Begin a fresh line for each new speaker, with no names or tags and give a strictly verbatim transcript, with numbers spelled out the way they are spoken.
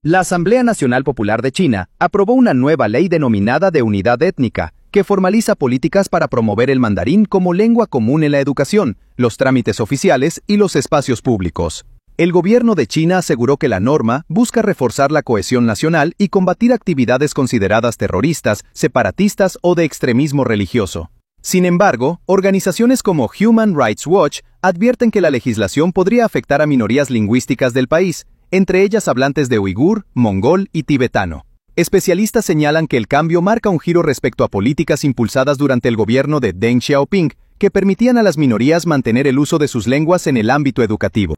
La Asamblea Nacional Popular de China aprobó una nueva ley denominada de unidad étnica, que formaliza políticas para promover el mandarín como lengua común en la educación, los trámites oficiales y los espacios públicos. El gobierno de China aseguró que la norma busca reforzar la cohesión nacional y combatir actividades consideradas terroristas, separatistas o de extremismo religioso. Sin embargo, organizaciones como Human Rights Watch advierten que la legislación podría afectar a minorías lingüísticas del país, entre ellas hablantes de uigur, mongol y tibetano. Especialistas señalan que el cambio marca un giro respecto a políticas impulsadas durante el gobierno de Deng Xiaoping, que permitían a las minorías mantener el uso de sus lenguas en el ámbito educativo.